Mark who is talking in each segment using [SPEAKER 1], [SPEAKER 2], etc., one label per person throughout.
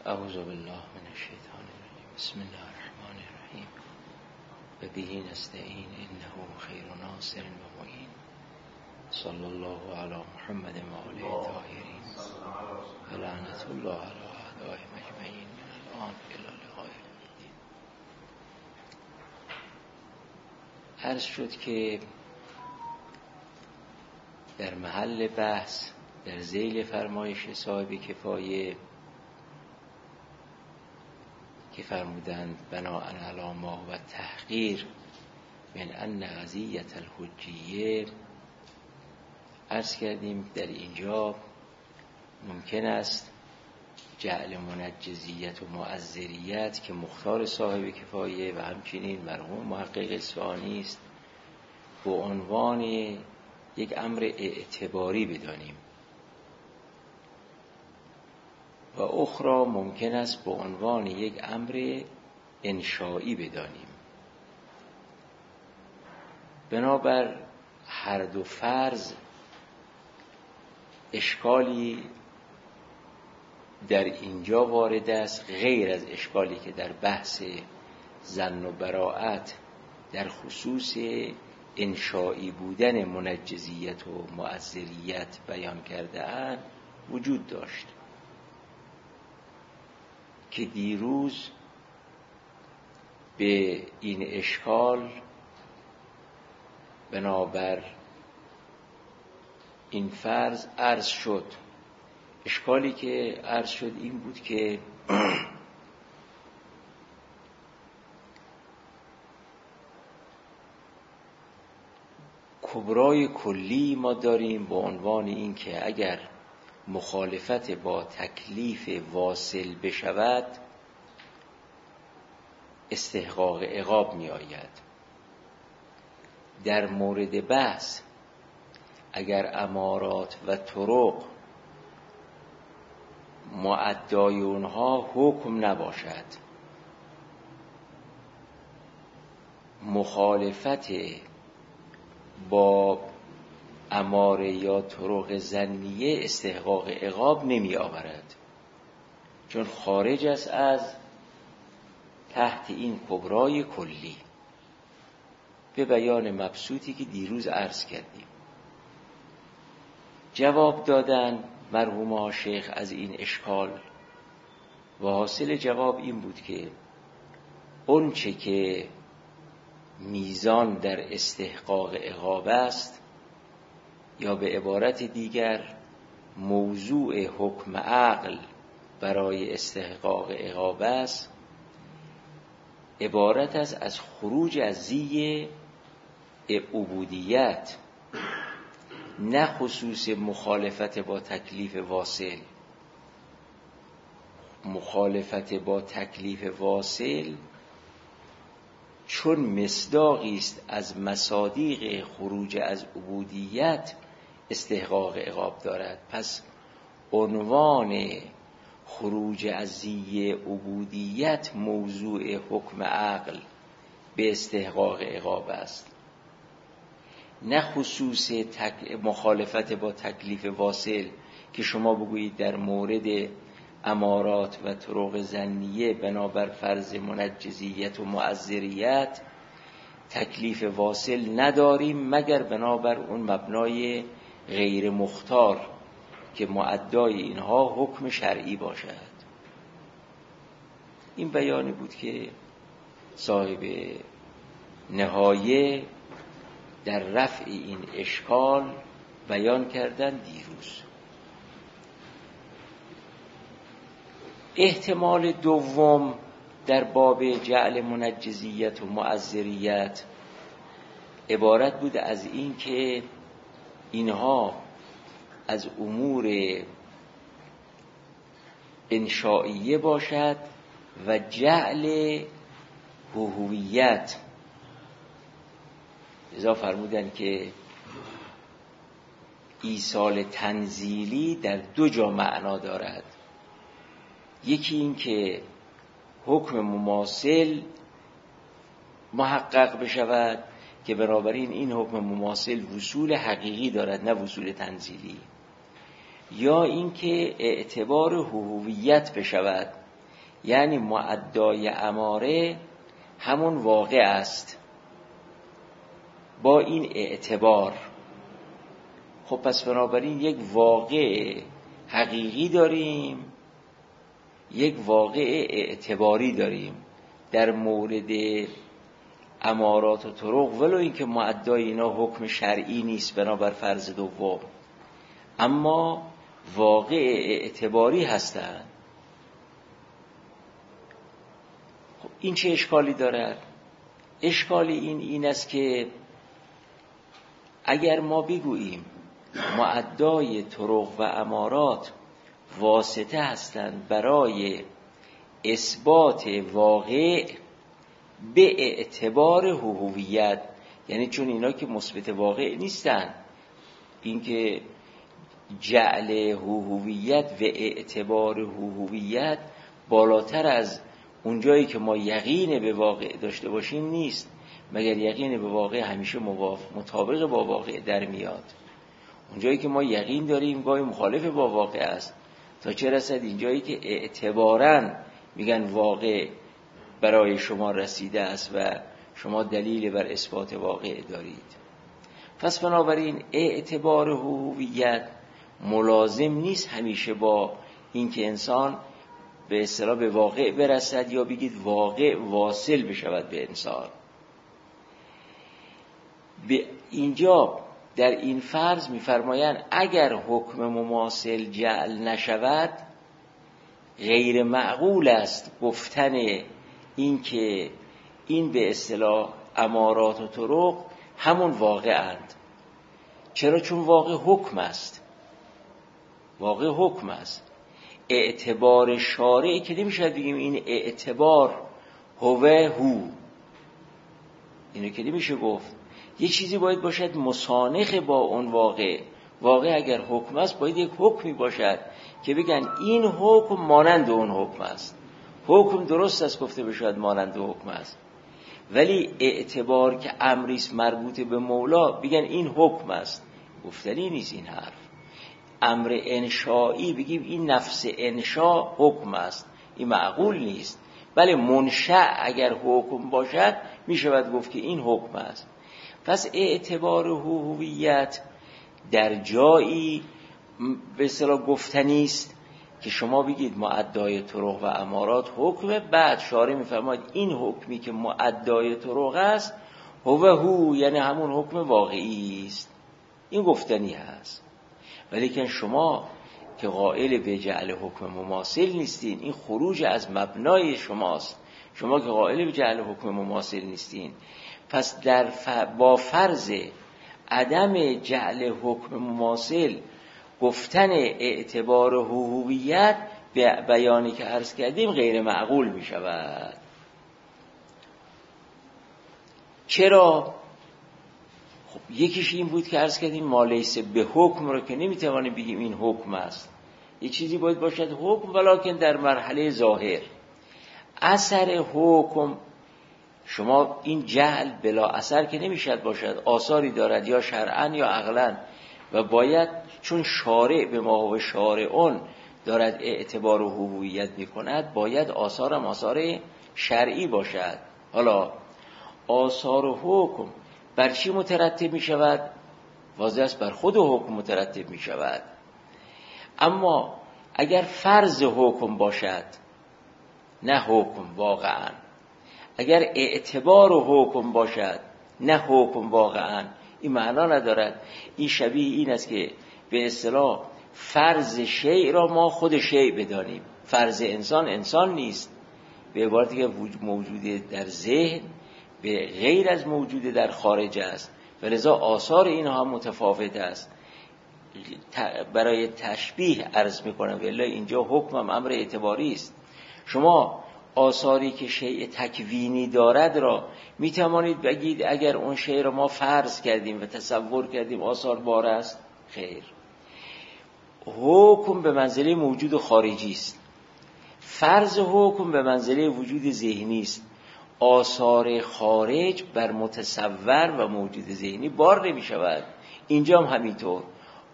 [SPEAKER 1] اعوذ بالله من الشیطان الرجیم. بسم الله الرحمن الرحیم. و به نستعین انه خیر ناصر و معین. صلی الله علی محمد و آله الطاهرین و لعنت الله علی اعدائهم اجمعین من الان الی لقاء الدین. عرض شد که در محل بحث در ذیل فرمایش صاحب کفایه که فرمودند بناء علی ما و تحقیر من ان قضیة الحجیه، عرض کردیم در اینجا ممکن است جعل منجزیت و معذریت که مختار صاحب کفایه و همچنین مرحوم محقق اصفهانی است به عنوان یک امر اعتباری بدانیم و اخرى ممکن است به عنوان یک امر انشائی بدانیم. بنابر هر دو فرض اشکالی در اینجا وارد است غیر از اشکالی که در بحث ظن و براءت در خصوص انشائی بودن منجزیت و معذریت بیان کرده اند وجود داشت که دیروز به این اشکال بنابر این فرض عرض شد. اشکالی که عرض شد این بود که کبرای کلی ما داریم به عنوان این که اگر مخالفت با تکلیف واصل بشود استحقاق عقاب می آید. در مورد بحث اگر امارات و طرق معدای اونها حکم نباشد، مخالفت با اماره یا طرق ظنیه استحقاق عقاب نمی آورد، چون خارج است از تحت این کبرای کلی. به بیان مبسوطی که دیروز عرض کردیم جواب دادن مرحوم شیخ از این اشکال و حاصل جواب این بود که اون چه که میزان در استحقاق عقاب است یا به عبارت دیگر موضوع حکم عقل برای استحقاق عقاب است، عبارت است از خروج از زی عبودیت، نه خصوص مخالفت با تکلیف واصل. مخالفت با تکلیف واصل چون مصداقی است از مصادیق خروج از عبودیت استحقاق عقاب دارد، پس عنوان خروج از زی عبودیت موضوع حکم عقل به استحقاق عقاب است، نه خصوص مخالفت با تکلیف واصل که شما بگویید در مورد امارات و طرق ظنیه بنابر فرض منجزیت و معذریت تکلیف واصل نداریم مگر بنابر اون مبنای غیر مختار که معدای اینها حکم شرعی باشد. این بیانی بود که صاحب نهایه در رفع این اشکال بیان کردن دیروز. احتمال دوم در باب جعل منجزیت و معذریت عبارت بود از این که اینها از امور انشائیه باشد و جعل هویت. لذا فرمودن که ایصال تنزیلی در دو جا معنا دارد. یکی این که حکم مماثل محقق بشود که بنابراین این حکم مماثل وصول حقیقی دارد نه وصول تنزیلی، یا این که اعتبار هویت بشود یعنی معدای اماره همون واقع است با این اعتبار. خب پس بنابراین یک واقع حقیقی داریم، یک واقع اعتباری داریم در مورد امارات و طرق، ولو اینکه معدای اینا حکم شرعی نیست بنابر فرض دوم، اما واقع اعتباری هستند. خب این چه اشکالی دارد؟ اشکالی این است که اگر ما بگوییم معدای طرق و امارات واسطه هستند برای اثبات واقع به اعتبار هویت، یعنی چون اینا که مثبت واقع نیستن، این که جعل هویت و اعتبار هویت بالاتر از اونجایی که ما یقین به واقع داشته باشیم نیست، مگر یقین به واقع همیشه مطابق با واقع در میاد. اونجایی که ما یقین داریم گاهی مخالف با واقع است، تا چه رسد اینجایی که اعتباراً میگن واقع برای شما رسیده است و شما دلیل بر اثبات واقع دارید. پس بنابراین اعتبار هویت ملازم نیست همیشه با اینکه انسان به اصطلاح به واقع برسد یا بگید واقع واصل بشود به انسان. به اینجا در این فرض می‌فرمایند اگر حکم مماثل جعل نشود غیر معقول است گفتن این که این به اصطلاح امارات و طرق همون واقع‌اند. چرا؟ چون واقع حکم است. واقع حکم است. اعتبار شارعی که نمیشه بگیم این اعتبار هو، اینو که نمیشه گفت. یه چیزی باید باشد مسانخ با اون واقع. واقع اگر حکم است باید یک حکمی باشد که بگن این حکم مانند اون حکم است. حکم درست است گفته بشود مانند حکم است، ولی اعتبار که امریست مربوط به مولا بگن این حکم است، گفتنی نیست این حرف. امر انشایی بگیم این نفس انشا حکم است، این معقول نیست. بله منشأ اگر حکم باشد میشود گفت که این حکم است. پس اعتبار هویت در جایی به اصطلاح گفتنی است که شما بگید معدای طرق و امارات حکمه، بعد شارع میفرماید این حکمی که معدای طرق است هو یعنی همون حکم واقعی است. این گفتنی هست. ولی که شما که قائل به جعل حکم مماثل نیستین، این خروج از مبنای شماست. شما که قائل به جعل حکم مماثل نیستین، پس با فرض عدم جعل حکم مماثل گفتن اعتبار هویت به بیانی که عرض کردیم غیر معقول می شود. چرا؟ خب یکیش این بود که عرض کردیم ما لیس به حکم رو که نمیتوانیم بگیم این حکم است. یه چیزی باید باشد حکم ولکن در مرحله ظاهر. اثر حکم شما این جعل بلا اثر که نمیشد باشد، آثاری دارد یا شرعاً یا عقلاً، و باید چون شارع به ما و شارعون دارد اعتبار و هویت میکند باید آثارم آثار شرعی باشد. حالا آثار و حکم بر چی مترتب می شود؟ واضح است بر خود حکم مترتب می شود. اما اگر فرض حکم باشد نه حکم واقعا، اگر اعتبار و حکم باشد نه حکم واقعا، این معنا ندارد. این شبیه این است که به اصطلاح فرض شیء را ما خود شیء بدانیم. فرض انسان انسان نیست، به عبارتی که موجود در ذهن به غیر از موجود در خارج است و لذا آثار اینها هم متفاوت است. برای تشبیه عرض میکنم، ولی اینجا حکم هم امر اعتباری است. شما آثاری که شیء تکوینی دارد را میتوانید بگید اگر اون شیء را ما فرض کردیم و تصور کردیم آثار بار است. خیر، حکم به منزله موجود خارجی است، فرض حکم به منزله وجود ذهنی است. آثار خارج بر متصور و موجود ذهنی بار نمی شود. اینجا هم همینطور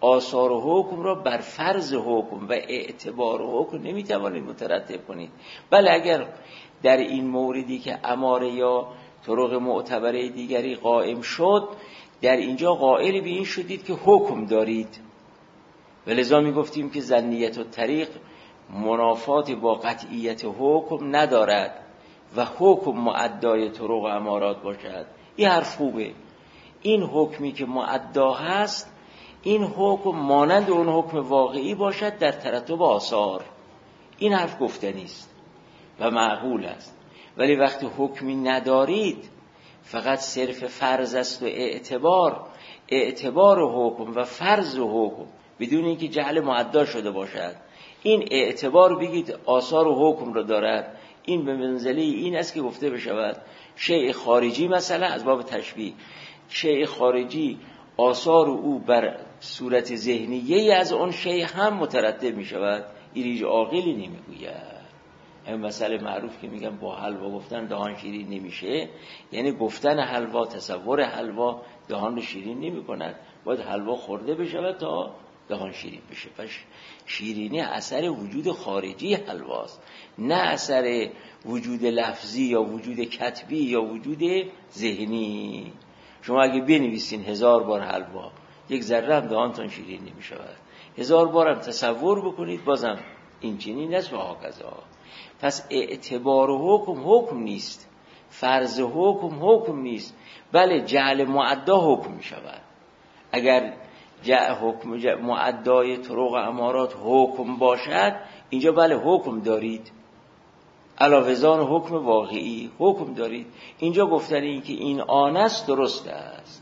[SPEAKER 1] آثار حکم را بر فرض حکم و اعتبار حکم نمیتوانید مترتب کنید. بله اگر در این موردی که اماره یا طرق معتبره دیگری قائم شد، در اینجا قائل به این شدید که حکم دارید، ولذا می گفتیم که ظنیت الطریق منافات با قطعیت حکم ندارد و حکم معدای طرق و امارات باشد. این حرف خوبه. این حکمی که معدا هست، این حکم مانند اون حکم واقعی باشد در ترتب آثار. این حرف گفتنی است و معقول است. ولی وقتی حکمی ندارید، فقط صرف فرض است و اعتبار حکم و فرض حکم بدون اینکه جعل معدا شده باشد، این اعتبار بگید آثار و حکم را دارد، این به منزله این است که گفته بشود شیء خارجی، مثلا از باب تشبیه، شیء خارجی آثار او بر صورت ذهنیه از اون شیء هم مترتب می شود. این هیچ عاقلی نمیگوید. این مسئله معروف که میگن با حلوا گفتن دهان شیرین نمیشه، یعنی گفتن حلوا، تصور حلوا دهان رو شیرین نمی کند. باید حلوا خورده بشود تا دهان شیرین بشه. پس شیرینی اثر وجود خارجی حلواست، نه اثر وجود لفظی یا وجود کتبی یا وجود ذهنی. شما اگه بنویسین 1000 بار حلوا، یک ذره هم دهانتون شیرین نمی شود. 1000 بار هم تصور بکنید بازم این چنین است و هاکذا. پس اعتبار حکم نیست، فرض حکم نیست، بله جعل معدا حکم می شود. اگر حکم معدای طرق و امارات حکم باشد، اینجا بله حکم دارید، علاوه زان حکم واقعی حکم دارید. اینجا گفتن این که این آن است درست است.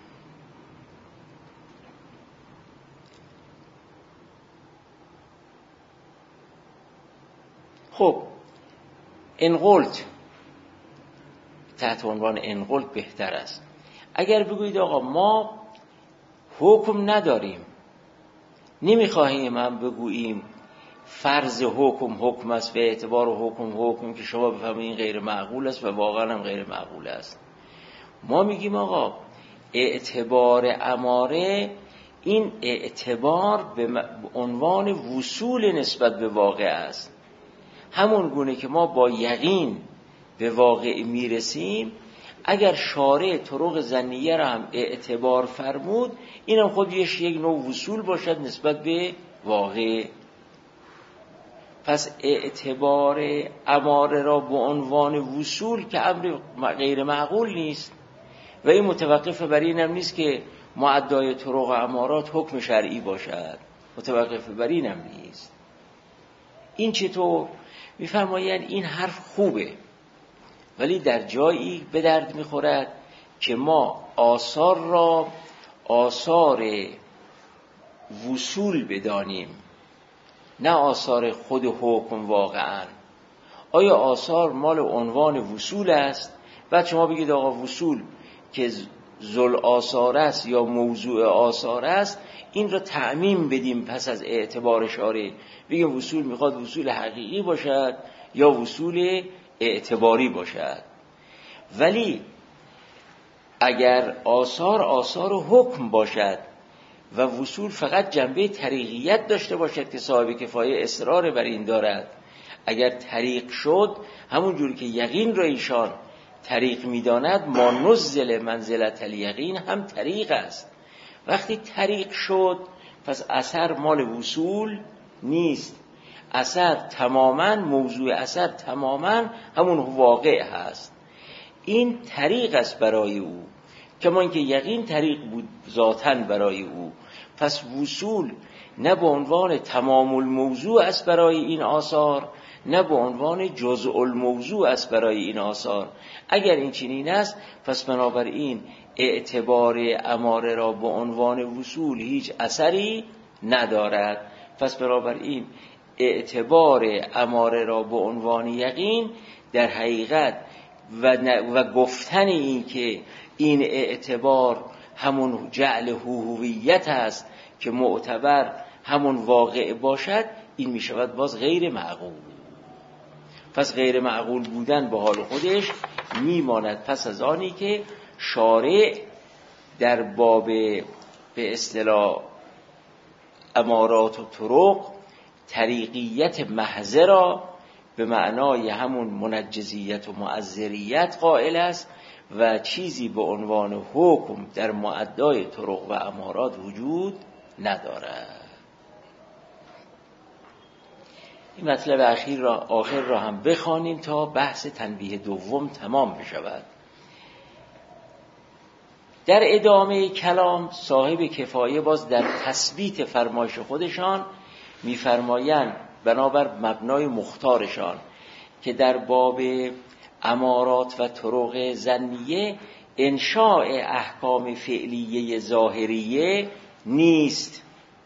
[SPEAKER 1] خب انقلت تحت عنوان انقلت بهتر است. اگر بگویید آقا ما حکم نداریم، نمیخواهیم هم بگوییم فرض حکم است و اعتبار حکم که شما بفهمید این غیر معقول است و واقعا هم غیر معقول است. ما میگیم آقا اعتبار اماره، این اعتبار به عنوان وصول نسبت به واقع است. همون گونه که ما با یقین به واقع میرسیم، اگر شارع طرق ظنیه را هم اعتبار فرمود، این هم خودش یک نوع وصول باشد نسبت به واقع. پس اعتبار اماره را به عنوان وصول که امر غیر معقول نیست و این متوقف بر این هم نیست که معدای طرق و امارات حکم شرعی باشد، متوقف بر این هم نیست. این چطور؟ میفرمایند این حرف خوبه، ولی در جایی به درد میخورد که ما آثار را آثار وصول بدانیم، نه آثار خود حکم واقعا. آیا آثار مال عنوان وصول است؟ بعد شما بگید آقا وصول که ذل آثار است یا موضوع آثار است، این را تعمیم بدیم پس از اعتبار شارع، بگیم وصول میخواد وصول حقیقی باشد یا وصول اعتباری باشد. ولی اگر آثار حکم باشد و وصول فقط جنبه طریقیت داشته باشد که صاحب کفایه اصرار بر این دارد، اگر طریق شد همون جوری که یقین را ایشان طریق میداند، ما نزل منزلت الیقین هم طریق است. وقتی طریق شد پس اثر مال وصول نیست، اثر تماما، موضوع اثر تماما همون واقع هست. این طریق است برای او، کما اینکه یقین طریق بود ذاتاً برای او. پس وصول نه به عنوان تمام الموضوع است برای این آثار، نه به عنوان جزء الموضوع است برای این آثار. اگر این چنین است، پس بنابراین اعتبار اماره را به عنوان وصول هیچ اثری ندارد. پس بنابراین اعتبار اماره را به عنوان یقین در حقیقت و گفتن این که این اعتبار همون جعل هویت است که معتبر همون واقع باشد، این می شود باز غیر معقول. پس غیر معقول بودن به حال خودش میماند پس از آنی که شارع در باب به اصطلاح امارات و طرق طریقیت محض را به معنای همون منجزیت و معذریت قائل است و چیزی به عنوان حکم در معدای طرق و امارات وجود ندارد. این مطلب آخر را هم بخوانیم تا بحث تنبیه دوم تمام بشود. در ادامه کلام صاحب کفایه باز در تثبیت فرمایش خودشان می‌فرمایند بنابر مبنای مختارشان که در باب امارات و طرق ظنیه انشاء احکام فعلیه ظاهریه نیست،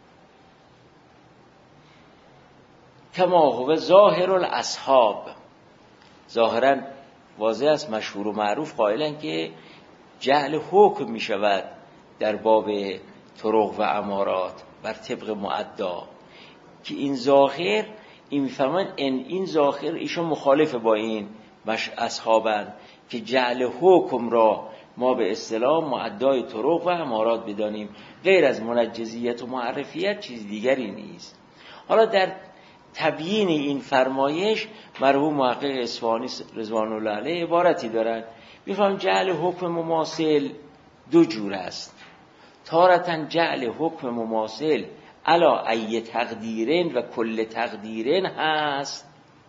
[SPEAKER 1] کما هو ظاهر الاصحاب. ظاهرا واضح است، مشهور و معروف قائلن که جعل حکم می شود در باب طرق و امارات بر طبق معدا، که این ظاهر این میفهمن این ظاهر ایشون مخالف با این اصحابن که جعل حکم را ما به اصطلاح معدای طرق و امارات بدانیم، غیر از منجزیت و معرفیت چیز دیگری نیست. حالا در تبیین این فرمایش مرحوم محقق اصفهانی رضوان الله علیه عبارتی دارند، میفهم جعل حکم مماثل دو جور است. تارتاً جعل حکم مماثل علا ای تقدیرین و کل تقدیرین هست.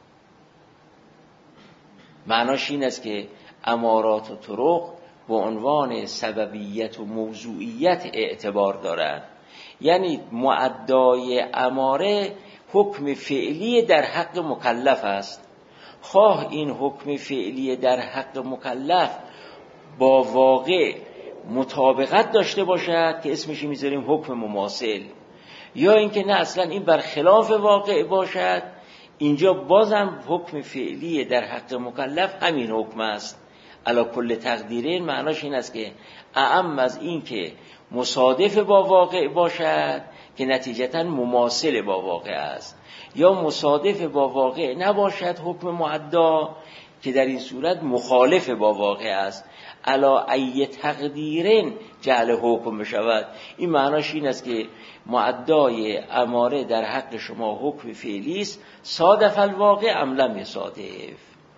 [SPEAKER 1] معناش این است که امارات و طرق به عنوان سببیت و موضوعیت اعتبار دارند، یعنی معدای اماره حکم فعلی در حق مکلف است، خواه این حکم فعلی در حق مکلف با واقع مطابقت داشته باشد که اسمش میذاریم حکم مماثل، یا اینکه نه اصلا این برخلاف واقع باشد، اینجا بازم حکم فعلی در حق مکلف همین حکم است. علا کل تقدیرین معناش این است که اعم از این که مصادف با واقع باشد که نتیجتا مماثل با واقع است، یا مصادف با واقع نباشد حکم معدا که در این صورت مخالف با واقع است. علا ای تقدیرین جعل حکم بشود، این معناش این است که معدای اماره در حق شما حکم فعلی است، صادف الواقع ام لم یصادف.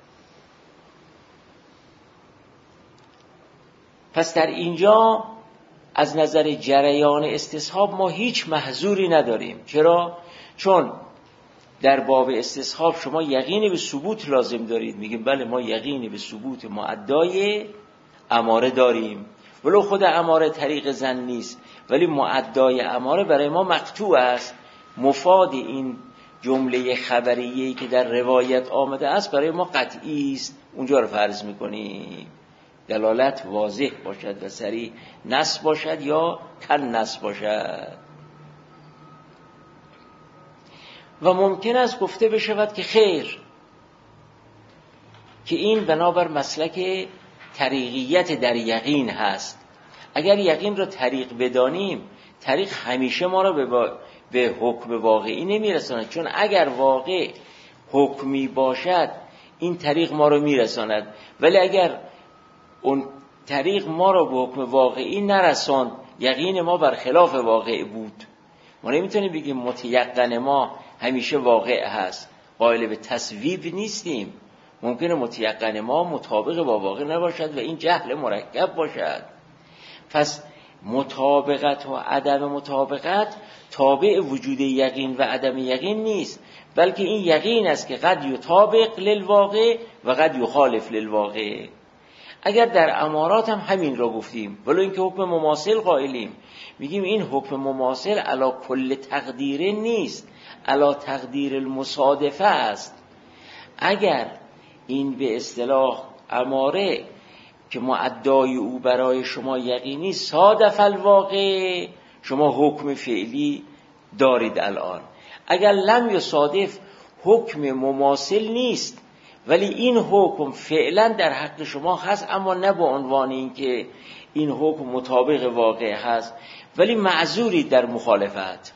[SPEAKER 1] پس در اینجا از نظر جریان استصحاب ما هیچ محظوری نداریم. چرا؟ چون در باب استصحاب شما یقین به ثبوت لازم دارید. میگیم بله ما یقین به ثبوت معدای اماره داریم، ولو خود اماره طریق ظن نیست، ولی معدای اماره برای ما مقطوع است. مفاد این جمله خبریه‌ای که در روایت آمده است برای ما قطعی است، اونجا رو فرض می‌کنیم. دلالت واضح باشد و صریح، نص باشد یا کن نص باشد. و ممکن است گفته بشود که خیر، که این بنابر مسلک طریقیت در یقین هست. اگر یقین را طریق بدانیم، طریق همیشه ما را به حکم واقعی نمیرساند، چون اگر واقع حکمی باشد این طریق ما را میرساند، ولی اگر اون طریق ما را به حکم واقعی نرساند، یقین ما برخلاف واقع بود، ما نمیتونیم بگیم متیقن ما همیشه واقع هست. قائل به تصویب نیستیم. ممکنه متیقن ما مطابق با واقع نباشد و این جهل مرکب باشد. پس مطابقت و عدم مطابقت تابع وجود یقین و عدم یقین نیست، بلکه این یقین است که قد یطابق للواقع و قد یخالف للواقع. اگر در امارات هم همین را گفتیم، ولو اینکه حکم مماثل قائلیم، میگیم این حکم مماثل علا کل تقدیر نیست، علا تقدیر المصادفه است. اگر این به اصطلاح اماره که معدای او برای شما یقینی صادف الواقع، شما حکم فعلی دارید الان. اگر لم یصادف حکم مماثل نیست، ولی این حکم فعلا در حق شما هست، اما نه به عنوان این که این حکم مطابق واقع هست، ولی معذوری در مخالفت،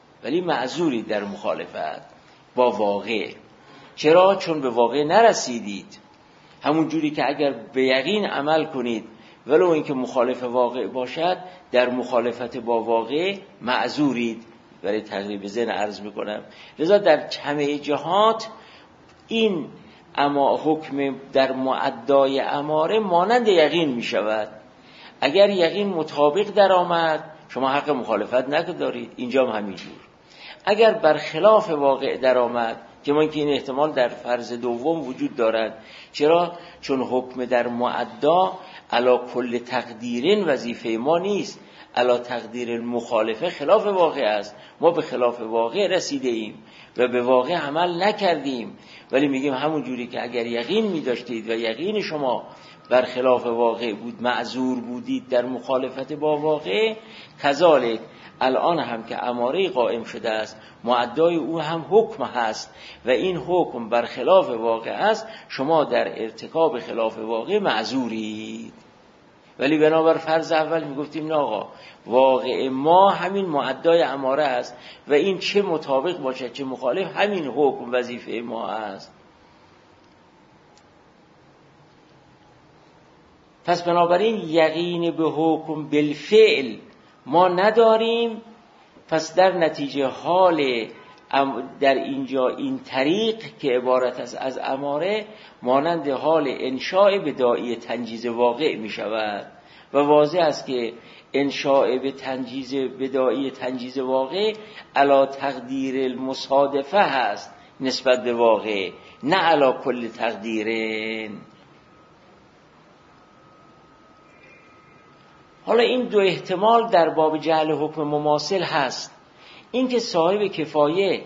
[SPEAKER 1] با واقع. چرا؟ چون به واقع نرسیدید. همون جوری که اگر به یقین عمل کنید ولو اینکه مخالف واقع باشد، در مخالفت با واقع معذورید، برای تقریب ذهن عرض میکنم. لذا در همه جهات این اما حکم در معدای اماره مانند یقین میشود. اگر یقین مطابق در آمد شما حق مخالفت ندارید، اینجا هم همینجور. اگر برخلاف واقع در آمد، که ما که این احتمال در فرض دوم وجود دارد. چرا؟ چون حکم در معدا علا کل تقدیرین وظیفه ما نیست، علا تقدیر المخالفه خلاف واقع است. ما به خلاف واقع رسیده ایم و به واقع عمل نکردیم، ولی میگیم همون جوری که اگر یقین می‌داشتید و یقین شما برخلاف واقع بود، معذور بودید در مخالفت با واقع، کذالک الان هم که اماره قائم شده است، معدای او هم حکم هست و این حکم برخلاف واقع است، شما در ارتکاب خلاف واقع معذورید. ولی بنابر فرض اول میگفتیم نه آقا، واقع ما همین معدای اماره است و این چه مطابق باشد چه مخالف، همین حکم وظیفه ما است. پس بنابراین یقین به حکم بالفعل ما نداریم. پس در نتیجه حال در اینجا این طریق که عبارت است از اماره مانند حال انشاء بداعی تنجیز واقع می شود و واضح است که انشاء به تنجیز بداعی تنجیز واقع علا تقدیر المصادفه هست نسبت به واقع، نه علا کل تقدیرین. حالا این دو احتمال در باب جعل حکم مماثل هست. این که صاحب کفایه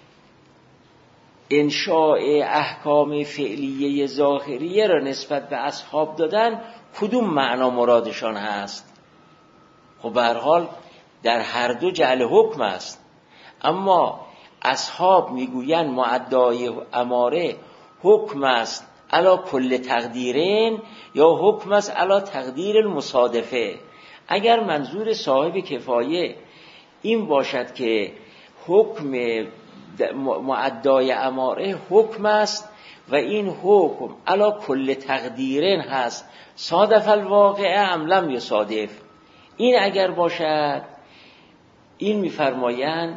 [SPEAKER 1] انشاء احکام فعلیه ظاهریه را نسبت به اصحاب دادن، کدوم معنا مرادشان هست؟ خب به هر حال در هر دو جعل حکم است، اما اصحاب میگویند معدای اماره حکم است علا کل تقدیرین یا حکم است علا تقدیر المصادفه. اگر منظور صاحب کفایه این باشد که حکم معدای اماره حکم است و این حکم علا کل تقدیرین هست، صادف الواقع ام لم یصادف، این اگر باشد، این میفرمایند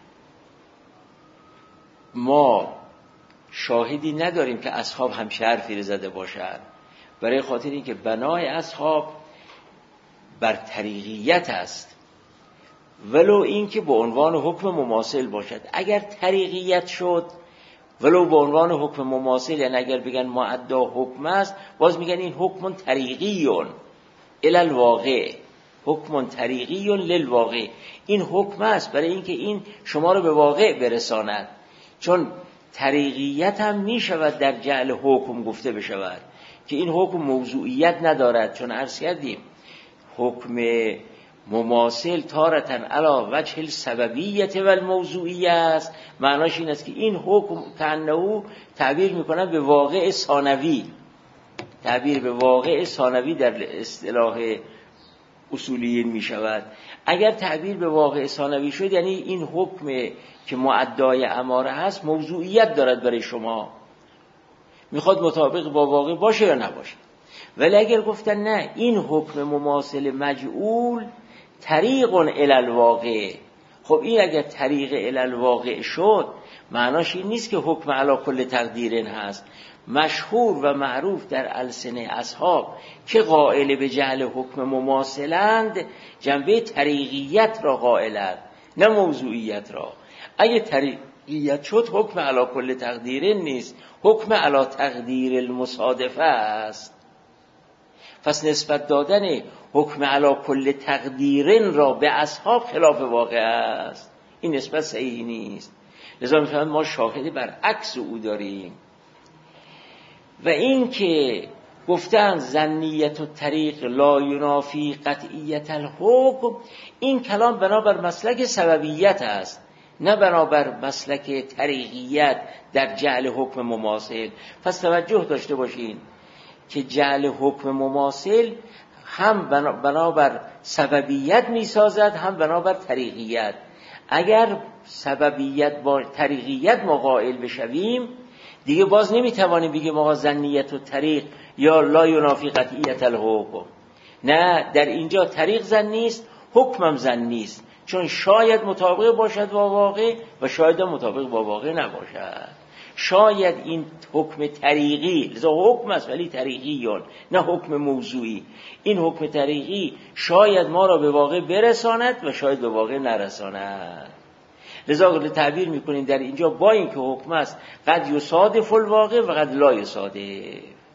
[SPEAKER 1] ما شاهدی نداریم که اصحاب همچه حرفی را زده باشد، برای خاطر اینکه بنای اصحاب بر طریقیت است، ولو اینکه به عنوان حکم مماثل باشد. اگر طریقیت شد ولو به عنوان حکم مماثل، یعنی اگر بگن معدا حکم است، باز میگن این حکم طریقیون الی الواقع، حکم طریقیون للواقع، این حکم است برای اینکه این شما رو به واقع برساند. چون طریقیت هم می شود در جعل حکم گفته بشود که این حکم موضوعیت ندارد، چون عرض کردیم حکم مماثل تارتن علا وجه السببیت و الموضوعیه است. معناش این است که این حکم کأنه تعبیر میکنن به واقع ثانوی، تعبیر به واقع ثانوی در اصطلاح اصولیین می شود. اگر تعبیر به واقع ثانوی شد یعنی این حکم که معدای اماره هست موضوعیت دارد برای شما، میخواد مطابق با واقع باشه یا نباشه. ولی اگر گفتن نه، این حکم مماثل مجعول طریق الی الواقع، خب این اگر طریق الی الواقع شد معناش این نیست که حکم علی کل تقدیرین هست. مشهور و معروف در السن اصحاب که قائل به جعل حکم مماثلند، جنبه طریقیت را قائلند نه موضوعیت را. اگه طریقیت شد حکم علی کل تقدیرین نیست، حکم علی تقدیر المصادفه است. پس نسبت دادن حکم علی کل تقدیرین را به اصحاب خلاف واقع است، این نسبت صحیح نیست. لذا می‌فهمید ما شاهدی بر عکس او داریم. و این که گفتن ظنیت الطریق لا ینافی قطعیت الحکم، این کلام بنابر مسلک سببیت است، نه بنابر مسلک طریقیت در جعل حکم مماثل. پس توجه داشته باشین که جعل حکم مماثل هم بنابر سببیت می سازد، هم بنابر طریقیت. اگر سببیت با طریقیت ما قائل بشویم دیگه باز نمی توانیم بگیم آقا ظنیت و طریق یا لا ینافی قطعیت الحکم. نه، در اینجا طریق ظنی است، حکمم ظنی است، چون شاید مطابق باشد با واقع و شاید مطابق با واقع نباشد. شاید این حکم طریقی، لذا حکم است ولی طریقیون نه حکم موضوعی، این حکم طریقی شاید ما را به واقع برساند و شاید به واقع نرساند. لذا تعبیر میکنیم در اینجا با این که حکم است قد یصادف الواقع و قد لا یصادف.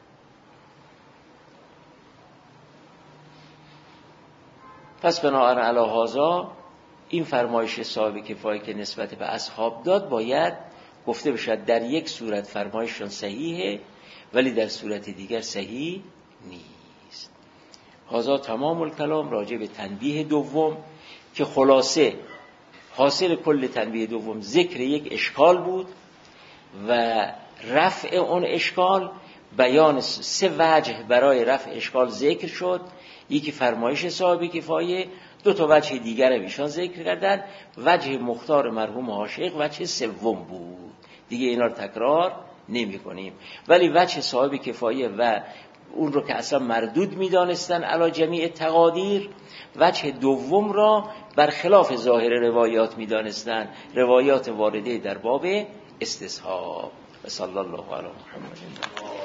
[SPEAKER 1] پس بنابراین علی هذا این فرمایش صاحب کفایه که نسبت به اصحاب داد باید گفته بشد در یک صورت فرمایششون صحیحه ولی در صورت دیگر صحیح نیست. هذا تمام الکلام راجع به تنبیه دوم که خلاصه حاصل کل تنبیه دوم ذکر یک اشکال بود و رفع اون اشکال، بیان 3 وجه برای رفع اشکال ذکر شد. یکی فرمایش صاحب کفایه، 2 وجه دیگر ایشان ذکر کردن. وجه مختار مرحوم عاشق وجه سوم بود، دیگه اینا رو تکرار نمی کنیم. ولی وجه صاحب کفایه و اون رو که اصلا مردود می دانستن علی جمیع تقادیر، وجه دوم را برخلاف ظاهر روایات می دانستن، روایات وارده در باب استصحاب. و صلی الله علی محمد.